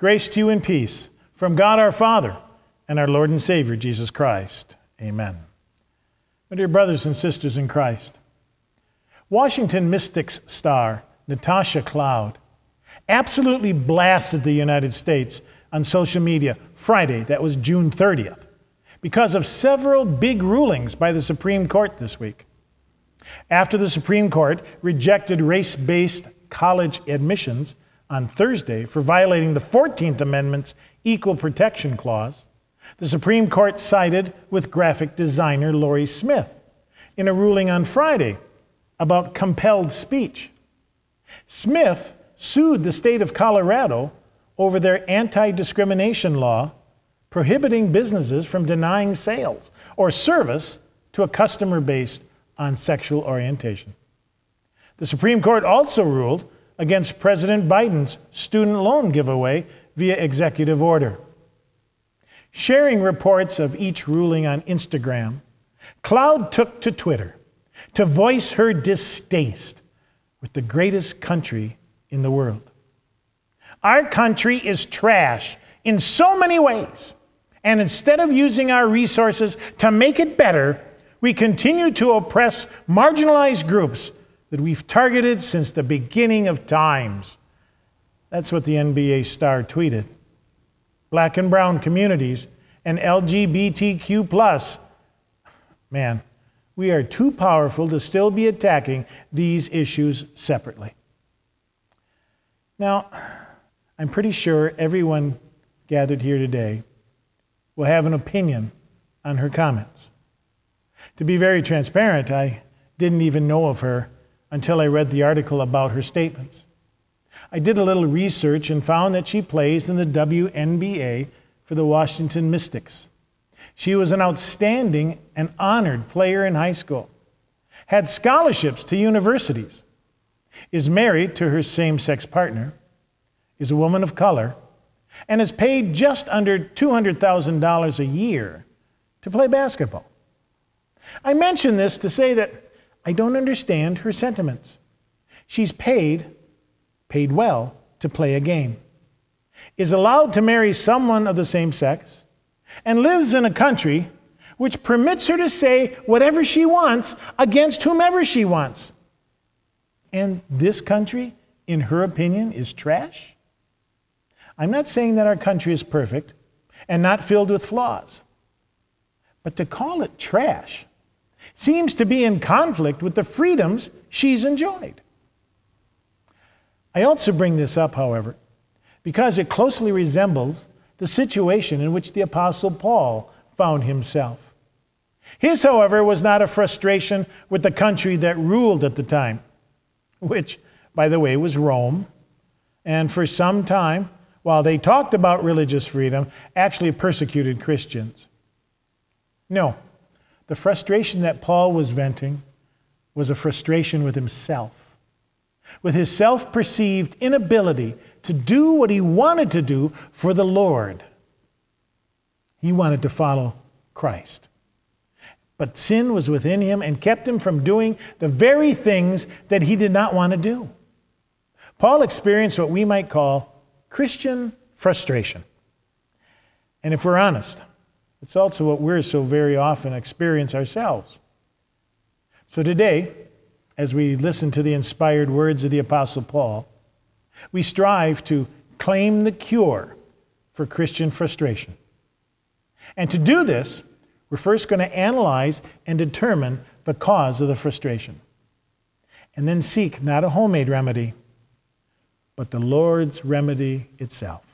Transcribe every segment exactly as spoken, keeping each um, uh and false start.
Grace to you and peace from God our Father and our Lord and Savior, Jesus Christ. Amen. My dear brothers and sisters in Christ, Washington Mystics star Natasha Cloud absolutely blasted the United States on social media Friday, that was June thirtieth, because of several big rulings by the Supreme Court this week. After the Supreme Court rejected race-based college admissions on Thursday for violating the fourteenth Amendment's Equal Protection Clause, the Supreme Court sided with graphic designer Lorie Smith in a ruling on Friday about compelled speech. Smith sued the state of Colorado over their anti-discrimination law prohibiting businesses from denying sales or service to a customer based on sexual orientation. The Supreme Court also ruled against President Biden's student loan giveaway via executive order. Sharing reports of each ruling on Instagram, Cloud took to Twitter to voice her distaste with the greatest country in the world. Our country is trash in so many ways, and instead of using our resources to make it better, we continue to oppress marginalized groups that we've targeted since the beginning of times. That's what the N B A star tweeted. Black and brown communities and L G B T Q plus. Man, we are too powerful to still be attacking these issues separately. Now, I'm pretty sure everyone gathered here today will have an opinion on her comments. To be very transparent, I didn't even know of her until I read the article about her statements. I did a little research and found that she plays in the W N B A for the Washington Mystics. She was an outstanding and honored player in high school, had scholarships to universities, is married to her same-sex partner, is a woman of color, and is paid just under two hundred thousand dollars a year to play basketball. I mention this to say that I don't understand her sentiments. She's paid, paid well, to play a game, is allowed to marry someone of the same sex, and lives in a country which permits her to say whatever she wants against whomever she wants. And this country, in her opinion, is trash? I'm not saying that our country is perfect and not filled with flaws, but to call it trash seems to be in conflict with the freedoms she's enjoyed. I also bring this up, however, because it closely resembles the situation in which the Apostle Paul found himself. His, however, was not a frustration with the country that ruled at the time, which, by the way, was Rome, and for some time, while they talked about religious freedom, actually persecuted Christians. No, the frustration that Paul was venting was a frustration with himself, with his self-perceived inability to do what he wanted to do for the Lord. He wanted to follow Christ. But sin was within him and kept him from doing the very things that he did not want to do. Paul experienced what we might call Christian frustration. And if we're honest, it's also what we're so very often experience ourselves. So today, as we listen to the inspired words of the Apostle Paul, we strive to claim the cure for Christian frustration. And to do this, we're first going to analyze and determine the cause of the frustration, and then seek not a homemade remedy, but the Lord's remedy itself.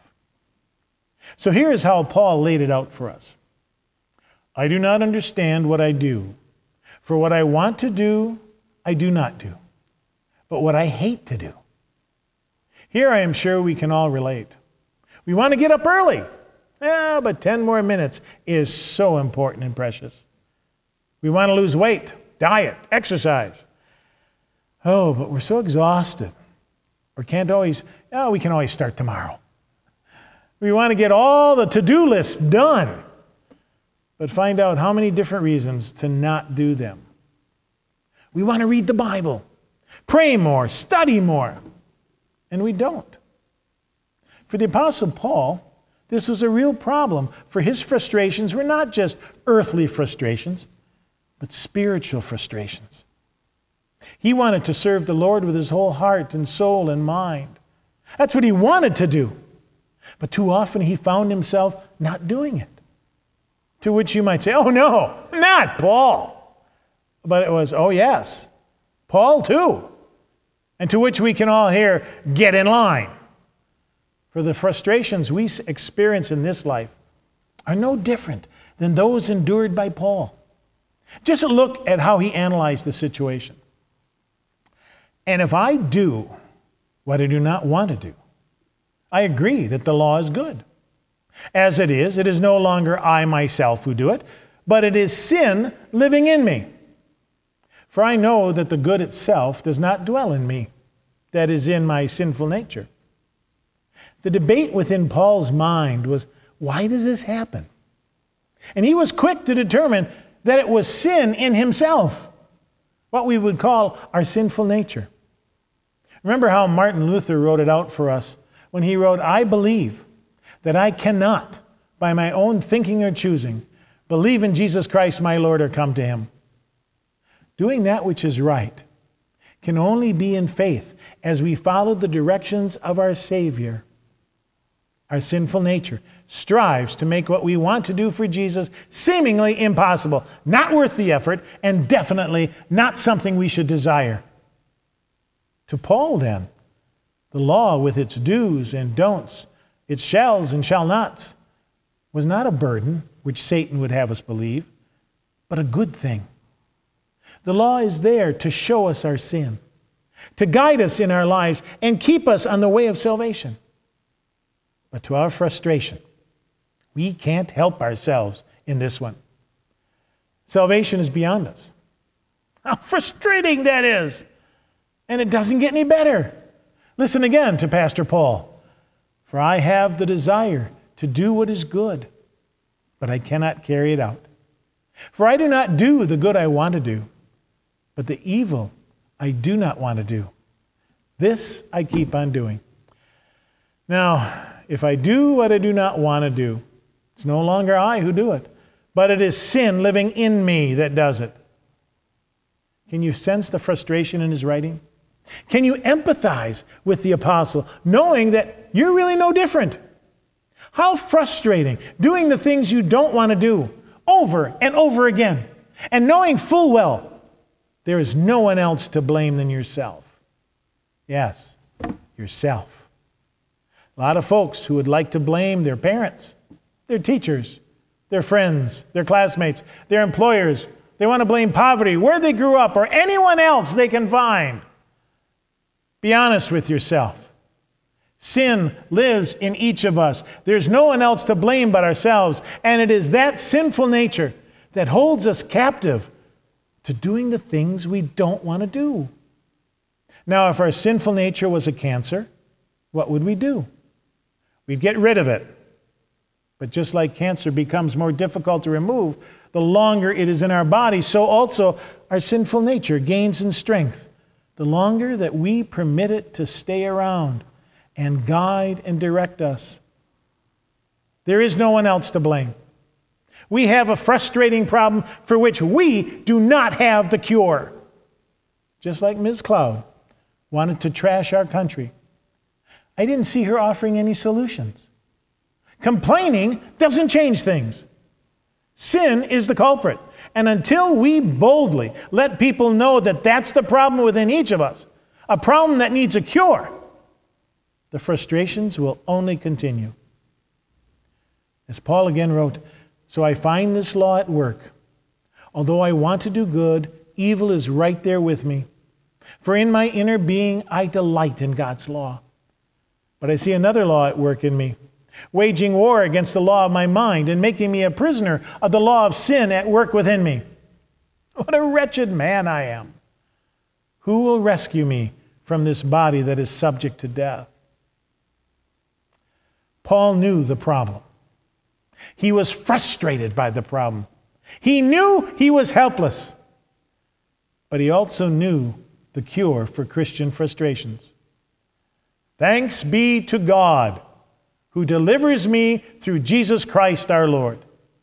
So here is how Paul laid it out for us. I do not understand what I do, for what I want to do, I do not do, but what I hate to do. Here I am sure we can all relate. We want to get up early, yeah, but ten more minutes is so important and precious. We want to lose weight, diet, exercise. Oh, but we're so exhausted. Or can't always, oh, we can always start tomorrow. We want to get all the to-do lists done, but find out how many different reasons to not do them. We want to read the Bible, pray more, study more, and we don't. For the Apostle Paul, this was a real problem, for his frustrations were not just earthly frustrations, but spiritual frustrations. He wanted to serve the Lord with his whole heart and soul and mind. That's what he wanted to do. But too often he found himself not doing it. To which you might say, oh no, not Paul. But it was, oh yes, Paul too. And to which we can all hear, get in line. For the frustrations we experience in this life are no different than those endured by Paul. Just look at how he analyzed the situation. And if I do what I do not want to do, I agree that the law is good. As it is, it is no longer I myself who do it, but it is sin living in me. For I know that the good itself does not dwell in me, that is in my sinful nature. The debate within Paul's mind was, why does this happen? And he was quick to determine that it was sin in himself, what we would call our sinful nature. Remember how Martin Luther wrote it out for us when he wrote, I believe that I cannot, by my own thinking or choosing, believe in Jesus Christ my Lord or come to him. Doing that which is right can only be in faith as we follow the directions of our Savior. Our sinful nature strives to make what we want to do for Jesus seemingly impossible, not worth the effort, and definitely not something we should desire. To Paul, then, the law with its do's and don'ts, its shalls and shall nots, was not a burden, which Satan would have us believe, but a good thing. The law is there to show us our sin, to guide us in our lives, and keep us on the way of salvation. But to our frustration, we can't help ourselves in this one. Salvation is beyond us. How frustrating that is! And it doesn't get any better. Listen again to Pastor Paul. For I have the desire to do what is good, but I cannot carry it out. For I do not do the good I want to do, but the evil I do not want to do. This I keep on doing. Now, if I do what I do not want to do, it's no longer I who do it, but it is sin living in me that does it. Can you sense the frustration in his writing? Can you empathize with the apostle, knowing that you're really no different? How frustrating doing the things you don't want to do over and over again, and knowing full well there is no one else to blame than yourself. Yes, yourself. A lot of folks who would like to blame their parents, their teachers, their friends, their classmates, their employers. They want to blame poverty, where they grew up, or anyone else they can find. Be honest with yourself. Sin lives in each of us. There's no one else to blame but ourselves. And it is that sinful nature that holds us captive to doing the things we don't want to do. Now, if our sinful nature was a cancer, what would we do? We'd get rid of it. But just like cancer becomes more difficult to remove, the longer it is in our body, so also our sinful nature gains in strength. The longer that we permit it to stay around and guide and direct us. There is no one else to blame. We have a frustrating problem for which we do not have the cure. Just like Miz Cloud wanted to trash our country. I didn't see her offering any solutions. Complaining doesn't change things. Sin is the culprit. And until we boldly let people know that that's the problem within each of us, a problem that needs a cure, the frustrations will only continue. As Paul again wrote, so I find this law at work. Although I want to do good, evil is right there with me. For in my inner being, I delight in God's law. But I see another law at work in me, waging war against the law of my mind and making me a prisoner of the law of sin at work within me. What a wretched man I am. Who will rescue me from this body that is subject to death? Paul knew the problem. He was frustrated by the problem. He knew he was helpless. But he also knew the cure for Christian frustrations. Thanks be to God who delivers me through Jesus Christ our Lord.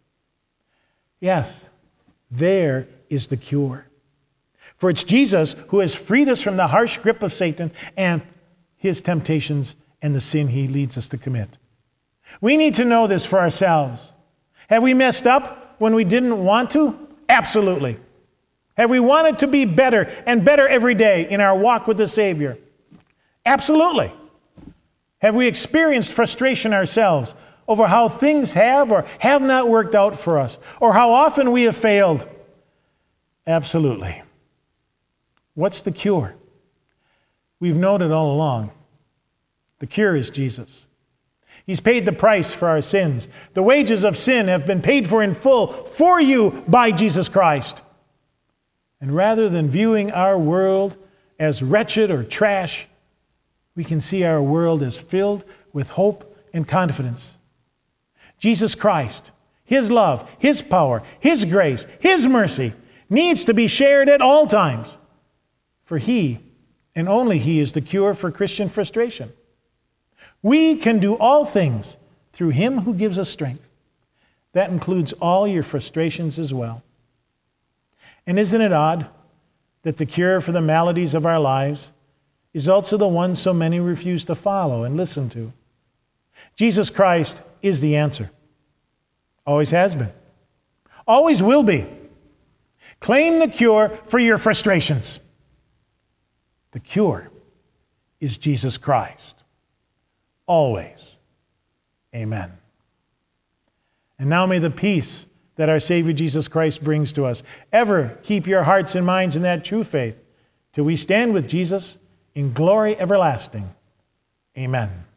Yes, there is the cure. For it's Jesus who has freed us from the harsh grip of Satan and his temptations and the sin he leads us to commit. We need to know this for ourselves. Have we messed up when we didn't want to? Absolutely. Have we wanted to be better and better every day in our walk with the Savior? Absolutely. Have we experienced frustration ourselves over how things have or have not worked out for us, or how often we have failed? Absolutely. What's the cure? We've known it all along. The cure is Jesus. He's paid the price for our sins. The wages of sin have been paid for in full for you by Jesus Christ. And rather than viewing our world as wretched or trash, we can see our world as filled with hope and confidence. Jesus Christ, his love, his power, his grace, his mercy needs to be shared at all times. For he, and only he, is the cure for Christian frustration. We can do all things through him who gives us strength. That includes all your frustrations as well. And isn't it odd that the cure for the maladies of our lives is also the one so many refuse to follow and listen to? Jesus Christ is the answer. Always has been. Always will be. Claim the cure for your frustrations. The cure is Jesus Christ. Always. Amen. And now may the peace that our Savior Jesus Christ brings to us ever keep your hearts and minds in that true faith till we stand with Jesus in glory everlasting. Amen.